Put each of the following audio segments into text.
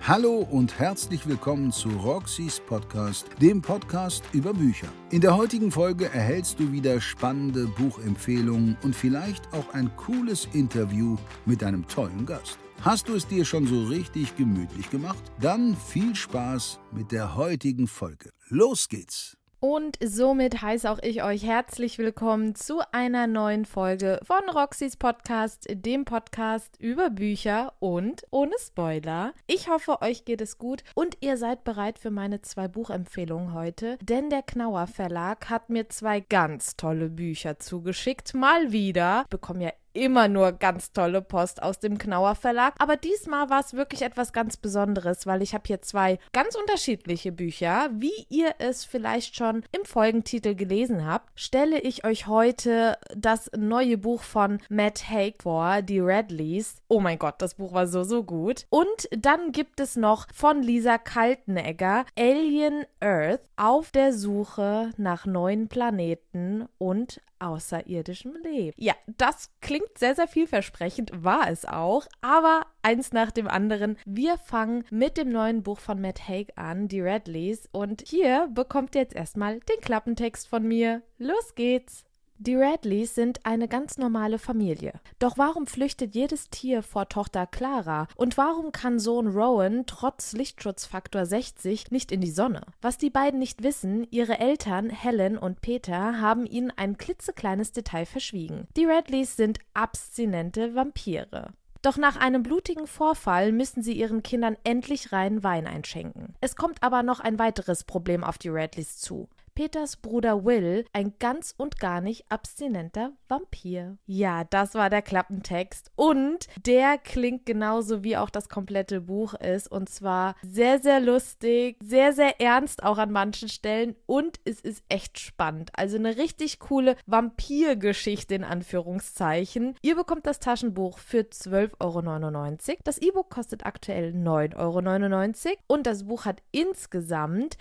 Hallo und herzlich willkommen zu Roxys Podcast, dem Podcast über Bücher. In der heutigen Folge erhältst du wieder spannende Buchempfehlungen und vielleicht auch ein cooles Interview mit einem tollen Gast. Hast du es dir schon so richtig gemütlich gemacht? Dann viel Spaß mit der heutigen Folge. Los geht's! Und somit heiße auch ich euch herzlich willkommen zu einer neuen Folge von Roxys Podcast, dem Podcast über Bücher und ohne Spoiler. Ich hoffe, euch geht es gut und ihr seid bereit für meine 2 Buchempfehlungen heute, denn der Knauer Verlag hat mir 2 ganz tolle Bücher zugeschickt. Mal wieder. Ich bekomme ja immer nur ganz tolle Post aus dem Knauer Verlag. Aber diesmal war es wirklich etwas ganz Besonderes, weil ich habe hier 2 ganz unterschiedliche Bücher. Wie ihr es vielleicht schon im Folgentitel gelesen habt, stelle ich euch heute das neue Buch von Matt Haig vor, die Radleys. Oh mein Gott, das Buch war so gut. Und dann gibt es noch von Lisa Kaltenegger Alien Earth, auf der Suche nach neuen Planeten und außerirdischem Leben. Ja, das klingt sehr, sehr vielversprechend, war es auch, aber eins nach dem anderen. Wir fangen mit dem neuen Buch von Matt Haig an, die Radleys, und hier bekommt ihr jetzt erstmal den Klappentext von mir. Los geht's! Die Radleys sind eine ganz normale Familie. Doch warum flüchtet jedes Tier vor Tochter Clara? Und warum kann Sohn Rowan trotz Lichtschutzfaktor 60 nicht in die Sonne? Was die beiden nicht wissen, ihre Eltern Helen und Peter haben ihnen ein klitzekleines Detail verschwiegen. Die Radleys sind abstinente Vampire. Doch nach einem blutigen Vorfall müssen sie ihren Kindern endlich reinen Wein einschenken. Es kommt aber noch ein weiteres Problem auf die Radleys zu. Peters Bruder Will, ein ganz und gar nicht abstinenter Vampir. Ja, das war der Klappentext und der klingt genauso wie auch das komplette Buch ist, und zwar sehr, sehr lustig, sehr, sehr ernst auch an manchen Stellen, und es ist echt spannend. Also eine richtig coole Vampirgeschichte in Anführungszeichen. Ihr bekommt das Taschenbuch für 12,99 €. Das E-Book kostet aktuell 9,99 € und das Buch hat insgesamt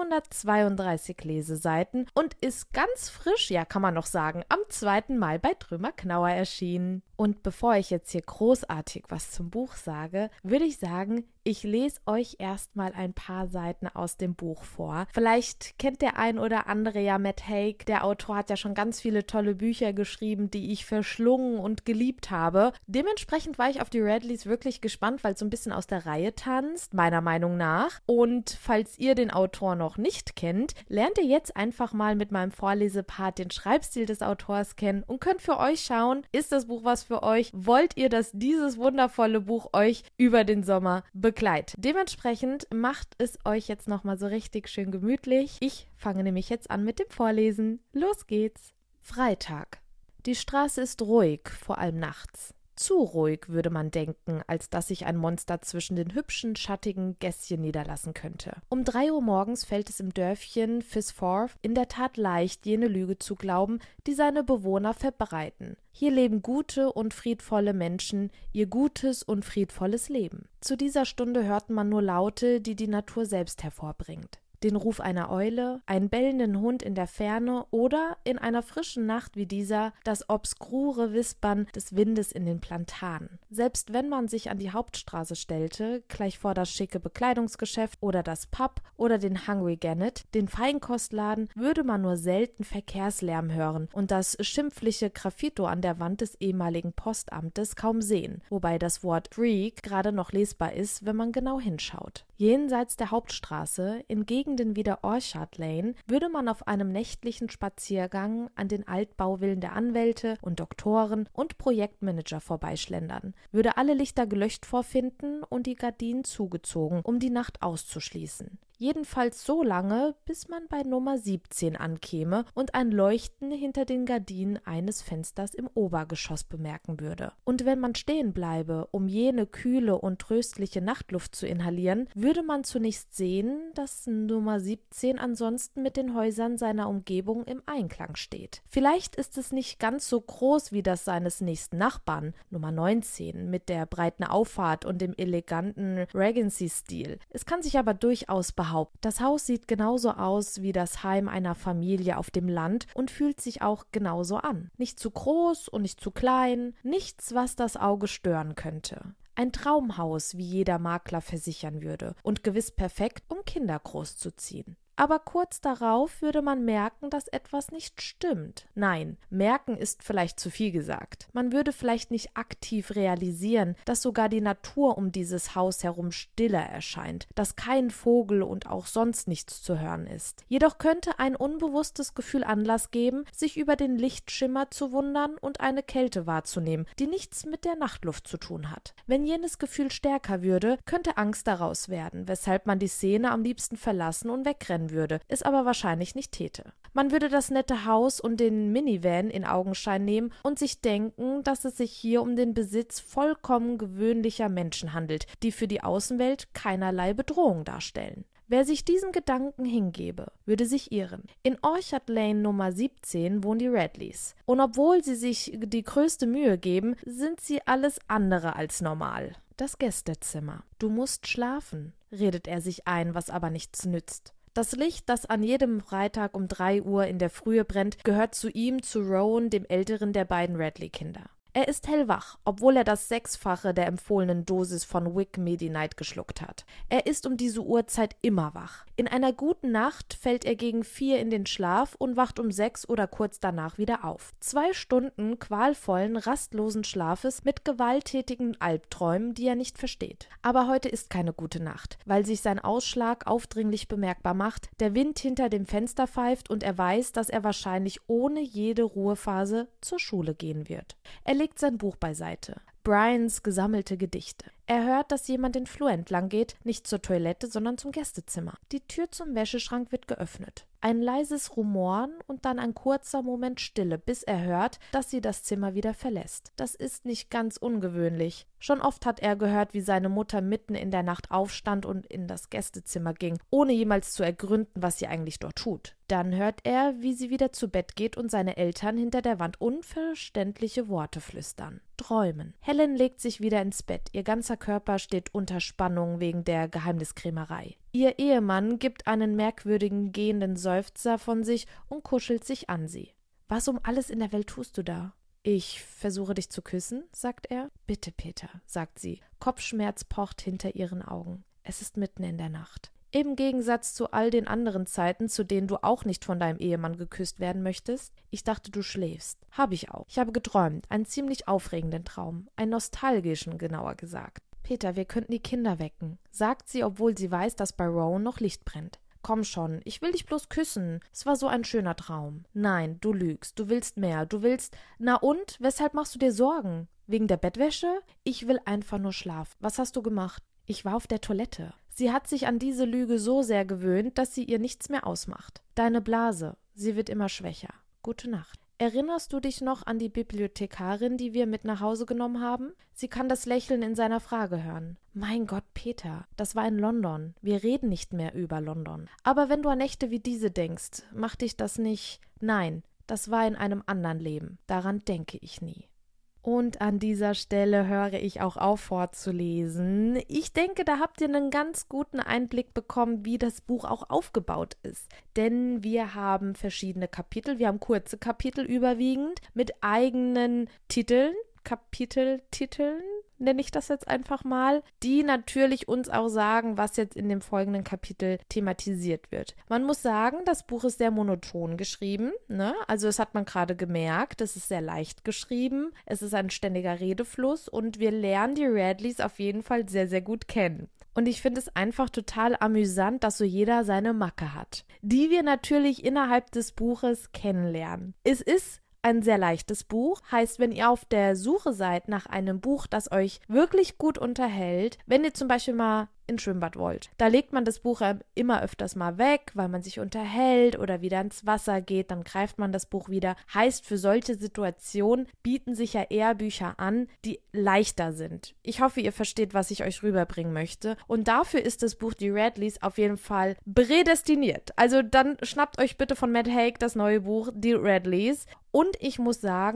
432 Leseseiten und ist ganz frisch, ja kann man noch sagen, am 2. Mai bei Trömer Knauer erschienen. Und bevor ich jetzt hier großartig was zum Buch sage, würde ich sagen, ich lese euch erstmal ein paar Seiten aus dem Buch vor. Vielleicht kennt der ein oder andere ja Matt Haig. Der Autor hat ja schon ganz viele tolle Bücher geschrieben, die ich verschlungen und geliebt habe. Dementsprechend war ich auf die Radleys wirklich gespannt, weil es so ein bisschen aus der Reihe tanzt, meiner Meinung nach. Und falls ihr den Autor noch nicht kennt, lernt ihr jetzt einfach mal mit meinem Vorlesepart den Schreibstil des Autors kennen und könnt für euch schauen, ist das Buch was für euch? Wollt ihr, dass dieses wundervolle Buch euch über den Sommer begleitet? Dementsprechend macht es euch jetzt nochmal so richtig schön gemütlich. Ich fange nämlich jetzt an mit dem Vorlesen. Los geht's! Freitag. Die Straße ist ruhig, vor allem nachts. Zu ruhig, würde man denken, als dass sich ein Monster zwischen den hübschen, schattigen Gässchen niederlassen könnte. Um 3 Uhr morgens fällt es im Dörfchen Fisforth in der Tat leicht, jene Lüge zu glauben, die seine Bewohner verbreiten. Hier leben gute und friedvolle Menschen, ihr gutes und friedvolles Leben. Zu dieser Stunde hört man nur Laute, die die Natur selbst hervorbringt. Den Ruf einer Eule, einen bellenden Hund in der Ferne oder in einer frischen Nacht wie dieser das obskure Wispern des Windes in den Plantanen. Selbst wenn man sich an die Hauptstraße stellte, gleich vor das schicke Bekleidungsgeschäft oder das Pub oder den Hungry Gannet, den Feinkostladen, würde man nur selten Verkehrslärm hören und das schimpfliche Graffito an der Wand des ehemaligen Postamtes kaum sehen, wobei das Wort Freak gerade noch lesbar ist, wenn man genau hinschaut. Jenseits der Hauptstraße, in Gegenden wie der Orchard Lane, würde man auf einem nächtlichen Spaziergang an den Altbauvillen der Anwälte und Doktoren und Projektmanager vorbeischlendern, würde alle Lichter gelöscht vorfinden und die Gardinen zugezogen, um die Nacht auszuschließen. Jedenfalls so lange, bis man bei Nummer 17 ankäme und ein Leuchten hinter den Gardinen eines Fensters im Obergeschoss bemerken würde. Und wenn man stehen bleibe, um jene kühle und tröstliche Nachtluft zu inhalieren, würde man zunächst sehen, dass Nummer 17 ansonsten mit den Häusern seiner Umgebung im Einklang steht. Vielleicht ist es nicht ganz so groß wie das seines nächsten Nachbarn, Nummer 19, mit der breiten Auffahrt und dem eleganten Regency-Stil. Es kann sich aber durchaus behaupten, das Haus sieht genauso aus wie das Heim einer Familie auf dem Land und fühlt sich auch genauso an. Nicht zu groß und nicht zu klein, nichts, was das Auge stören könnte. Ein Traumhaus, wie jeder Makler versichern würde, und gewiss perfekt, um Kinder großzuziehen. Aber kurz darauf würde man merken, dass etwas nicht stimmt. Nein, merken ist vielleicht zu viel gesagt. Man würde vielleicht nicht aktiv realisieren, dass sogar die Natur um dieses Haus herum stiller erscheint, dass kein Vogel und auch sonst nichts zu hören ist. Jedoch könnte ein unbewusstes Gefühl Anlass geben, sich über den Lichtschimmer zu wundern und eine Kälte wahrzunehmen, die nichts mit der Nachtluft zu tun hat. Wenn jenes Gefühl stärker würde, könnte Angst daraus werden, weshalb man die Szene am liebsten verlassen und wegrennen würde, es aber wahrscheinlich nicht täte. Man würde das nette Haus und den Minivan in Augenschein nehmen und sich denken, dass es sich hier um den Besitz vollkommen gewöhnlicher Menschen handelt, die für die Außenwelt keinerlei Bedrohung darstellen. Wer sich diesen Gedanken hingebe, würde sich irren. In Orchard Lane Nummer 17 wohnen die Radleys. Und obwohl sie sich die größte Mühe geben, sind sie alles andere als normal. Das Gästezimmer. Du musst schlafen, redet er sich ein, was aber nichts nützt. Das Licht, das an jedem Freitag um 3 Uhr in der Frühe brennt, gehört zu ihm, zu Rowan, dem älteren der beiden Radley-Kinder. Er ist hellwach, obwohl er das 6-fache der empfohlenen Dosis von Wick Medi-Night geschluckt hat. Er ist um diese Uhrzeit immer wach. In einer guten Nacht fällt er gegen 4 in den Schlaf und wacht um 6 oder kurz danach wieder auf. 2 Stunden qualvollen, rastlosen Schlafes mit gewalttätigen Albträumen, die er nicht versteht. Aber heute ist keine gute Nacht, weil sich sein Ausschlag aufdringlich bemerkbar macht, der Wind hinter dem Fenster pfeift und er weiß, dass er wahrscheinlich ohne jede Ruhephase zur Schule gehen wird. Er legt sein Buch beiseite. Brians gesammelte Gedichte. Er hört, dass jemand den Flur entlang geht, nicht zur Toilette, sondern zum Gästezimmer. Die Tür zum Wäscheschrank wird geöffnet. Ein leises Rumoren und dann ein kurzer Moment Stille, bis er hört, dass sie das Zimmer wieder verlässt. Das ist nicht ganz ungewöhnlich. Schon oft hat er gehört, wie seine Mutter mitten in der Nacht aufstand und in das Gästezimmer ging, ohne jemals zu ergründen, was sie eigentlich dort tut. Dann hört er, wie sie wieder zu Bett geht und seine Eltern hinter der Wand unverständliche Worte flüstern. Träumen. Helen legt sich wieder ins Bett. Ihr ganzer Körper steht unter Spannung wegen der Geheimniskrämerei. Ihr Ehemann gibt einen merkwürdigen gehenden Seufzer von sich und kuschelt sich an sie. Was um alles in der Welt tust du da? Ich versuche dich zu küssen, sagt er. Bitte, Peter, sagt sie. Kopfschmerz pocht hinter ihren Augen. Es ist mitten in der Nacht. Im Gegensatz zu all den anderen Zeiten, zu denen du auch nicht von deinem Ehemann geküsst werden möchtest. Ich dachte, du schläfst. Habe ich auch. Ich habe geträumt. Einen ziemlich aufregenden Traum. Einen nostalgischen, genauer gesagt. Peter, wir könnten die Kinder wecken, sagt sie, obwohl sie weiß, dass bei Rowan noch Licht brennt. Komm schon, ich will dich bloß küssen. Es war so ein schöner Traum. Nein, du lügst. Du willst mehr. Du willst... Na und? Weshalb machst du dir Sorgen? Wegen der Bettwäsche? Ich will einfach nur schlafen. Was hast du gemacht? Ich war auf der Toilette. Sie hat sich an diese Lüge so sehr gewöhnt, dass sie ihr nichts mehr ausmacht. Deine Blase. Sie wird immer schwächer. Gute Nacht. Erinnerst du dich noch an die Bibliothekarin, die wir mit nach Hause genommen haben? Sie kann das Lächeln in seiner Frage hören. Mein Gott, Peter, das war in London. Wir reden nicht mehr über London. Aber wenn du an Nächte wie diese denkst, macht dich das nicht... Nein, das war in einem anderen Leben. Daran denke ich nie. Und an dieser Stelle höre ich auch auf vorzulesen. Ich denke, da habt ihr einen ganz guten Einblick bekommen, wie das Buch auch aufgebaut ist. Denn wir haben verschiedene Kapitel, wir haben kurze Kapitel überwiegend mit eigenen Titeln, Kapiteltiteln, nenne ich das jetzt einfach mal, die natürlich uns auch sagen, was jetzt in dem folgenden Kapitel thematisiert wird. Man muss sagen, das Buch ist sehr monoton geschrieben, ne? Also das hat man gerade gemerkt, es ist sehr leicht geschrieben, es ist ein ständiger Redefluss und wir lernen die Radleys auf jeden Fall sehr, sehr gut kennen. Und ich finde es einfach total amüsant, dass so jeder seine Macke hat, die wir natürlich innerhalb des Buches kennenlernen. Es ist ein sehr leichtes Buch, heißt, wenn ihr auf der Suche seid nach einem Buch, das euch wirklich gut unterhält, wenn ihr zum Beispiel mal ins Schwimmbad wollt, da legt man das Buch immer öfters mal weg, weil man sich unterhält oder wieder ins Wasser geht, dann greift man das Buch wieder. Heißt, für solche Situationen bieten sich ja eher Bücher an, die leichter sind. Ich hoffe, ihr versteht, was ich euch rüberbringen möchte. Und dafür ist das Buch Die Radleys auf jeden Fall prädestiniert. Also dann schnappt euch bitte von Matt Haig das neue Buch Die Radleys. Und ich muss sagen,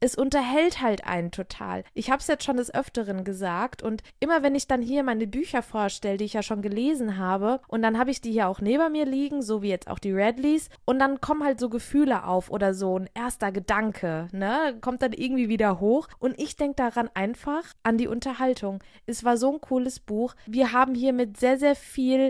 es unterhält halt einen total. Ich habe es jetzt schon des Öfteren gesagt und immer wenn ich dann hier meine Bücher vorstelle, die ich ja schon gelesen habe und dann habe ich die hier auch neben mir liegen, so wie jetzt auch die Radleys und dann kommen halt so Gefühle auf oder so ein erster Gedanke, ne, kommt dann irgendwie wieder hoch und ich denke daran einfach an die Unterhaltung. Es war so ein cooles Buch. Wir haben hier mit sehr, sehr viel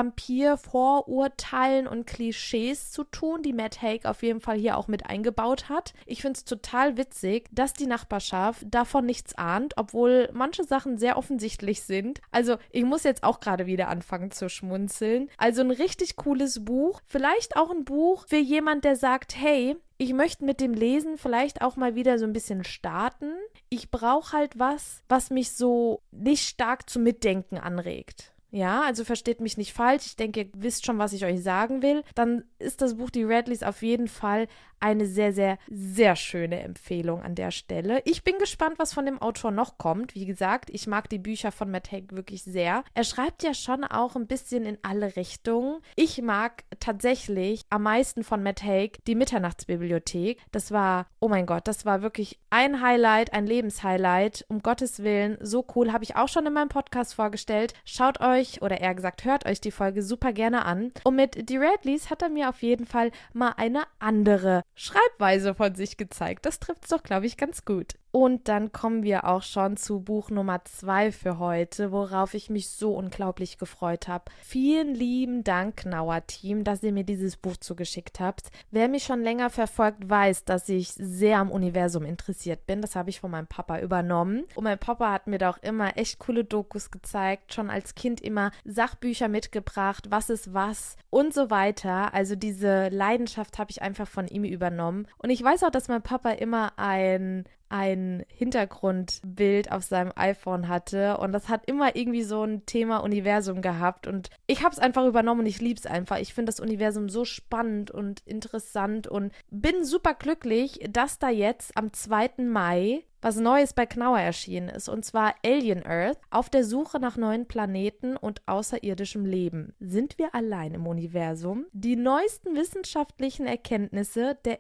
Vampir-Vorurteilen und Klischees zu tun, die Matt Haig auf jeden Fall hier auch mit eingebaut hat. Ich finde es total witzig, dass die Nachbarschaft davon nichts ahnt, obwohl manche Sachen sehr offensichtlich sind. Also ich muss jetzt auch gerade wieder anfangen zu schmunzeln. Also ein richtig cooles Buch. Vielleicht auch ein Buch für jemand, der sagt, hey, ich möchte mit dem Lesen vielleicht auch mal wieder so ein bisschen starten. Ich brauche halt was mich so nicht stark zum Mitdenken anregt. Ja, also versteht mich nicht falsch. Ich denke, ihr wisst schon, was ich euch sagen will. Dann ist das Buch Die Radleys auf jeden Fall eine sehr, sehr, sehr schöne Empfehlung an der Stelle. Ich bin gespannt, was von dem Autor noch kommt. Wie gesagt, ich mag die Bücher von Matt Haig wirklich sehr. Er schreibt ja schon auch ein bisschen in alle Richtungen. Ich mag tatsächlich am meisten von Matt Haig die Mitternachtsbibliothek. Das war, oh mein Gott, das war wirklich ein Highlight, ein Lebenshighlight. Um Gottes Willen, so cool. Habe ich auch schon in meinem Podcast vorgestellt. Schaut euch, oder eher gesagt, hört euch die Folge super gerne an. Und mit Die Radleys hat er mir auf jeden Fall mal eine andere Schreibweise von sich gezeigt. Das trifft es doch, glaube ich, ganz gut. Und dann kommen wir auch schon zu Buch Nummer 2 für heute, worauf ich mich so unglaublich gefreut habe. Vielen lieben Dank, Knauer-Team, dass ihr mir dieses Buch zugeschickt habt. Wer mich schon länger verfolgt, weiß, dass ich sehr am Universum interessiert bin. Das habe ich von meinem Papa übernommen. Und mein Papa hat mir da auch immer echt coole Dokus gezeigt, schon als Kind immer Sachbücher mitgebracht, was ist was und so weiter. Also diese Leidenschaft habe ich einfach von ihm übernommen. Und ich weiß auch, dass mein Papa immer ein Hintergrundbild auf seinem iPhone hatte und das hat immer irgendwie so ein Thema Universum gehabt und ich habe es einfach übernommen und ich liebe es einfach. Ich finde das Universum so spannend und interessant und bin super glücklich, dass da jetzt am 2. Mai was Neues bei Knauer erschienen ist, und zwar Alien Earth, auf der Suche nach neuen Planeten und außerirdischem Leben. Sind wir allein im Universum? Die neuesten wissenschaftlichen Erkenntnisse der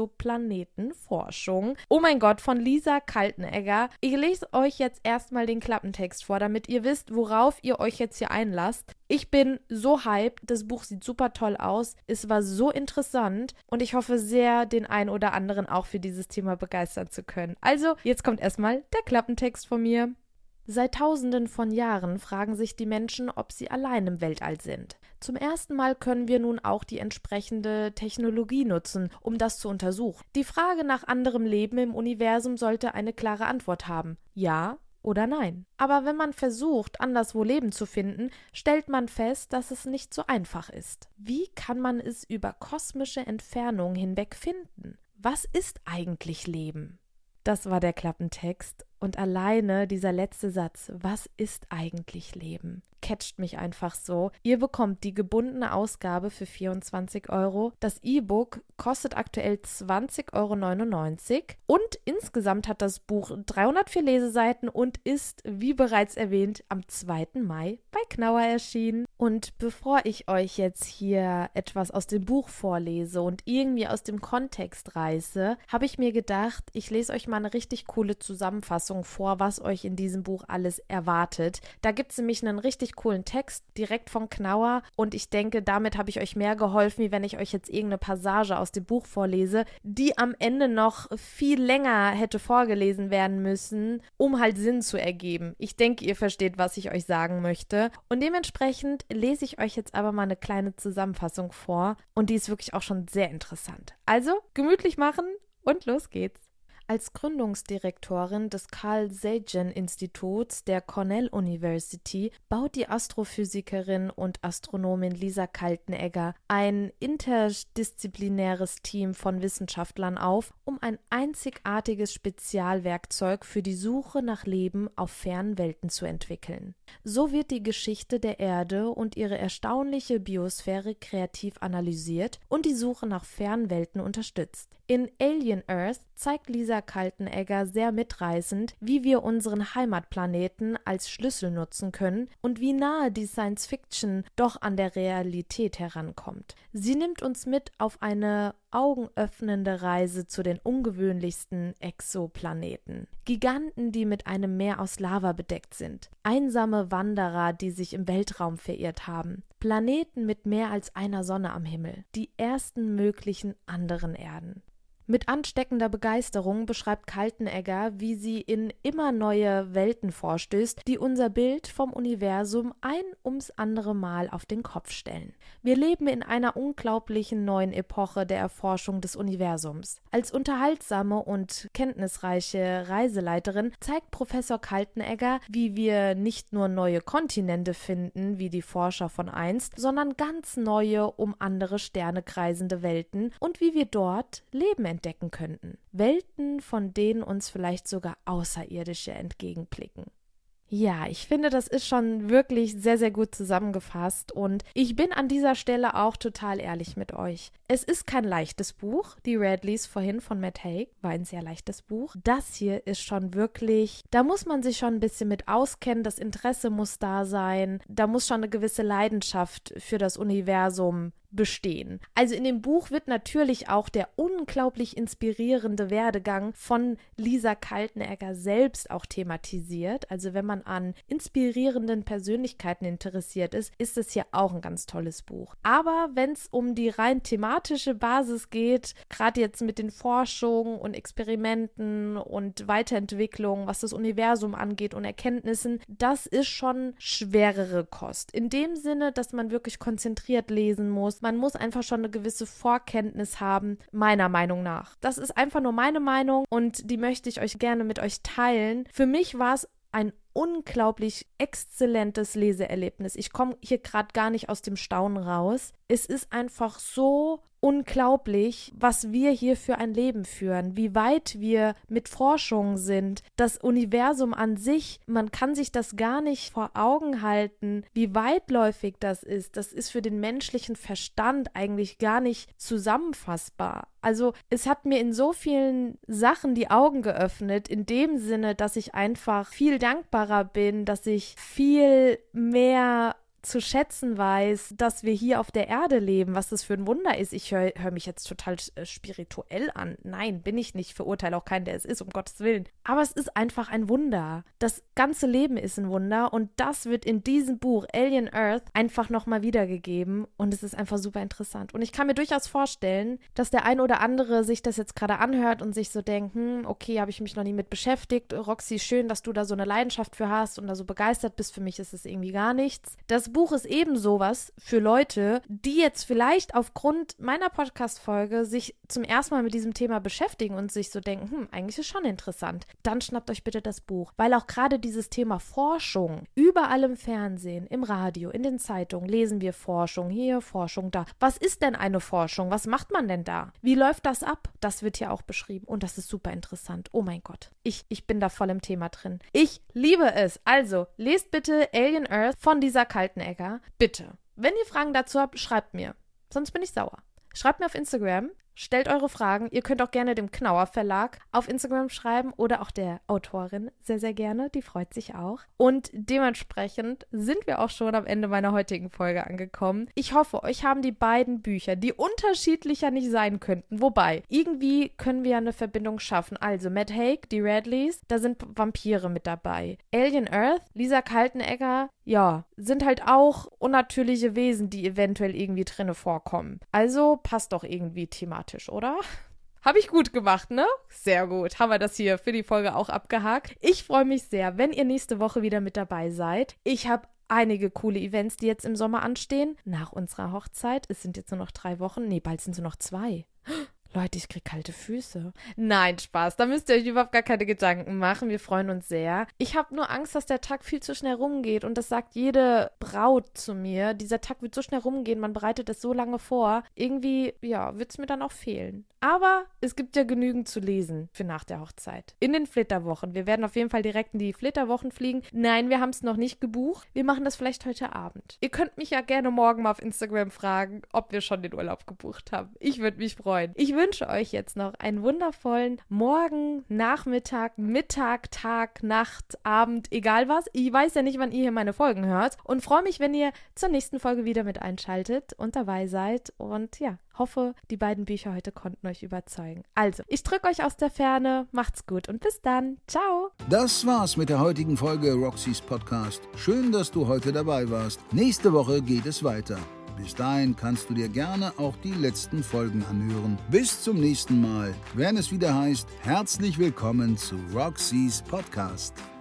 Exoplanetenforschung. Oh mein Gott, von Lisa Kaltenegger. Ich lese euch jetzt erstmal den Klappentext vor, damit ihr wisst, worauf ihr euch jetzt hier einlasst. Ich bin so hyped, das Buch sieht super toll aus, es war so interessant und ich hoffe sehr, den einen oder anderen auch für dieses Thema begeistern zu können. Also, jetzt kommt erstmal der Klappentext von mir. Seit Tausenden von Jahren fragen sich die Menschen, ob sie allein im Weltall sind. Zum ersten Mal können wir nun auch die entsprechende Technologie nutzen, um das zu untersuchen. Die Frage nach anderem Leben im Universum sollte eine klare Antwort haben. Ja oder nein. Aber wenn man versucht, anderswo Leben zu finden, stellt man fest, dass es nicht so einfach ist. Wie kann man es über kosmische Entfernungen hinweg finden? Was ist eigentlich Leben? Das war der Klappentext. Und alleine dieser letzte Satz, was ist eigentlich Leben, catcht mich einfach so. Ihr bekommt die gebundene Ausgabe für 24 €. Das E-Book kostet aktuell 20,99 € und insgesamt hat das Buch 304 Leseseiten und ist, wie bereits erwähnt, am 2. Mai bei Knauer erschienen. Und bevor ich euch jetzt hier etwas aus dem Buch vorlese und irgendwie aus dem Kontext reiße, habe ich mir gedacht, ich lese euch mal eine richtig coole Zusammenfassung vor, was euch in diesem Buch alles erwartet. Da gibt es nämlich einen richtig coolen Text direkt von Knauer und ich denke, damit habe ich euch mehr geholfen, wie wenn ich euch jetzt irgendeine Passage aus dem Buch vorlese, die am Ende noch viel länger hätte vorgelesen werden müssen, um halt Sinn zu ergeben. Ich denke, ihr versteht, was ich euch sagen möchte und dementsprechend lese ich euch jetzt aber mal eine kleine Zusammenfassung vor und die ist wirklich auch schon sehr interessant. Also, gemütlich machen und los geht's. Als Gründungsdirektorin des Carl Sagan Instituts der Cornell University baut die Astrophysikerin und Astronomin Lisa Kaltenegger ein interdisziplinäres Team von Wissenschaftlern auf, um ein einzigartiges Spezialwerkzeug für die Suche nach Leben auf fernen Welten zu entwickeln. So wird die Geschichte der Erde und ihre erstaunliche Biosphäre kreativ analysiert und die Suche nach fernen Welten unterstützt. In Alien Earth zeigt Lisa Kaltenegger sehr mitreißend, wie wir unseren Heimatplaneten als Schlüssel nutzen können und wie nahe die Science-Fiction doch an der Realität herankommt. Sie nimmt uns mit auf eine augenöffnende Reise zu den ungewöhnlichsten Exoplaneten. Giganten, die mit einem Meer aus Lava bedeckt sind. Einsame Wanderer, die sich im Weltraum verirrt haben. Planeten mit mehr als einer Sonne am Himmel. Die ersten möglichen anderen Erden. Mit ansteckender Begeisterung beschreibt Kaltenegger, wie sie in immer neue Welten vorstößt, die unser Bild vom Universum ein ums andere Mal auf den Kopf stellen. Wir leben in einer unglaublichen neuen Epoche der Erforschung des Universums. Als unterhaltsame und kenntnisreiche Reiseleiterin zeigt Professor Kaltenegger, wie wir nicht nur neue Kontinente finden, wie die Forscher von einst, sondern ganz neue, um andere Sterne kreisende Welten und wie wir dort Leben entdecken könnten. Welten, von denen uns vielleicht sogar Außerirdische entgegenblicken. Ja, ich finde, das ist schon wirklich sehr, sehr gut zusammengefasst und ich bin an dieser Stelle auch total ehrlich mit euch. Es ist kein leichtes Buch. Die Radleys vorhin von Matt Haig war ein sehr leichtes Buch. Das hier ist schon wirklich, da muss man sich schon ein bisschen mit auskennen, das Interesse muss da sein, da muss schon eine gewisse Leidenschaft für das Universum bestehen. Also in dem Buch wird natürlich auch der unglaublich inspirierende Werdegang von Lisa Kaltenegger selbst auch thematisiert. Also wenn man an inspirierenden Persönlichkeiten interessiert ist, ist es hier auch ein ganz tolles Buch. Aber wenn es um die rein thematische Basis geht, gerade jetzt mit den Forschungen und Experimenten und Weiterentwicklung, was das Universum angeht und Erkenntnissen, das ist schon schwerere Kost. In dem Sinne, dass man wirklich konzentriert lesen muss. Man muss einfach schon eine gewisse Vorkenntnis haben, meiner Meinung nach. Das ist einfach nur meine Meinung und die möchte ich euch gerne mit euch teilen. Für mich war es ein unglaublich exzellentes Leseerlebnis. Ich komme hier gerade gar nicht aus dem Staunen raus. Es ist einfach so unglaublich, was wir hier für ein Leben führen, wie weit wir mit Forschung sind, das Universum an sich, man kann sich das gar nicht vor Augen halten, wie weitläufig das ist für den menschlichen Verstand eigentlich gar nicht zusammenfassbar. Also es hat mir in so vielen Sachen die Augen geöffnet, in dem Sinne, dass ich einfach viel dankbarer bin, dass ich viel mehr zu schätzen weiß, dass wir hier auf der Erde leben, was das für ein Wunder ist. Ich hör mich jetzt total spirituell an. Nein, bin ich nicht. Verurteile auch keinen, der es ist, um Gottes Willen. Aber es ist einfach ein Wunder. Das ganze Leben ist ein Wunder und das wird in diesem Buch Alien Earth einfach nochmal wiedergegeben und es ist einfach super interessant. Und ich kann mir durchaus vorstellen, dass der ein oder andere sich das jetzt gerade anhört und sich so denkt, okay, habe ich mich noch nie mit beschäftigt. Roxy, schön, dass du da so eine Leidenschaft für hast und da so begeistert bist. Für mich ist es irgendwie gar nichts. Das Buch ist eben sowas für Leute, die jetzt vielleicht aufgrund meiner Podcast-Folge sich zum ersten Mal mit diesem Thema beschäftigen und sich so denken, eigentlich ist schon interessant. Dann schnappt euch bitte das Buch, weil auch gerade dieses Thema Forschung, überall im Fernsehen, im Radio, in den Zeitungen lesen wir Forschung hier, Forschung da. Was ist denn eine Forschung? Was macht man denn da? Wie läuft das ab? Das wird hier auch beschrieben und das ist super interessant. Oh mein Gott, ich bin da voll im Thema drin. Ich liebe es. Also, lest bitte Alien Earth von Lisa Kaltenegger. Bitte. Wenn ihr Fragen dazu habt, schreibt mir. Sonst bin ich sauer. Schreibt mir auf Instagram. Stellt eure Fragen. Ihr könnt auch gerne dem Knauer Verlag auf Instagram schreiben oder auch der Autorin sehr, sehr gerne. Die freut sich auch. Und dementsprechend sind wir auch schon am Ende meiner heutigen Folge angekommen. Ich hoffe, euch haben die beiden Bücher, die unterschiedlicher nicht sein könnten. Wobei, irgendwie können wir ja eine Verbindung schaffen. Also Matt Haig, die Radleys, da sind Vampire mit dabei. Alien Earth, Lisa Kaltenegger, ja, sind halt auch unnatürliche Wesen, die eventuell irgendwie drinne vorkommen. Also passt doch irgendwie thematisch, oder? Habe ich gut gemacht, ne? Sehr gut. Haben wir das hier für die Folge auch abgehakt. Ich freue mich sehr, wenn ihr nächste Woche wieder mit dabei seid. Ich habe einige coole Events, die jetzt im Sommer anstehen. Nach unserer Hochzeit. Es sind jetzt nur noch 3 Wochen. Nee, bald sind es nur noch 2. Leute, ich krieg kalte Füße. Nein, Spaß. Da müsst ihr euch überhaupt gar keine Gedanken machen. Wir freuen uns sehr. Ich habe nur Angst, dass der Tag viel zu schnell rumgeht. Und das sagt jede Braut zu mir. Dieser Tag wird so schnell rumgehen. Man bereitet es so lange vor. Irgendwie, ja, wird es mir dann auch fehlen. Aber es gibt ja genügend zu lesen für nach der Hochzeit. In den Flitterwochen. Wir werden auf jeden Fall direkt in die Flitterwochen fliegen. Nein, wir haben es noch nicht gebucht. Wir machen das vielleicht heute Abend. Ihr könnt mich ja gerne morgen mal auf Instagram fragen, ob wir schon den Urlaub gebucht haben. Ich würde mich freuen. Ich wünsche euch jetzt noch einen wundervollen Morgen, Nachmittag, Mittag, Tag, Nacht, Abend, egal was. Ich weiß ja nicht, wann ihr hier meine Folgen hört und freue mich, wenn ihr zur nächsten Folge wieder mit einschaltet und dabei seid und ja, hoffe, die beiden Bücher heute konnten euch überzeugen. Also, ich drücke euch aus der Ferne, macht's gut und bis dann. Ciao! Das war's mit der heutigen Folge Roxys Podcast. Schön, dass du heute dabei warst. Nächste Woche geht es weiter. Bis dahin kannst du dir gerne auch die letzten Folgen anhören. Bis zum nächsten Mal, wenn es wieder heißt, herzlich willkommen zu Roxys Podcast.